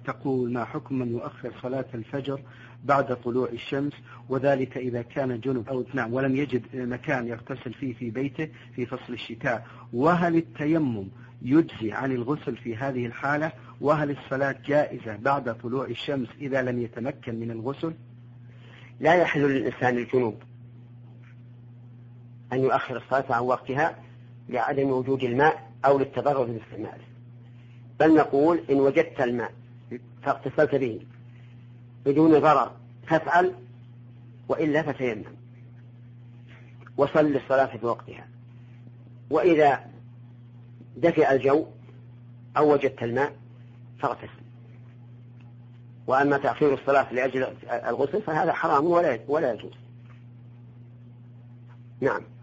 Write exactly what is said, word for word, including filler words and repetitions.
تقول: ما حكم من يؤخر صلاة الفجر بعد طلوع الشمس، وذلك إذا كان جنب أو نعم ولم يجد مكان يغتسل فيه في بيته في فصل الشتاء؟ وهل التيمم يجزي عن الغسل في هذه الحالة؟ وهل الصلاة جائزة بعد طلوع الشمس إذا لم يتمكن من الغسل؟ لا يحل للإنسان الجنوب أن يؤخر الصلاة عن وقتها لعدم وجود الماء أو للتضرر باستعماله، بل نقول: إن وجدت الماء فاغتسلت به بدون ضرر فافعل، وإلا فتيمم وصل الصلاة في وقتها. وإذا دفئ الجو أو وجدت الماء فاغتسل. وأما تأخير الصلاة لأجل الغسل فهذا حرام ولا ولا يجوز. نعم.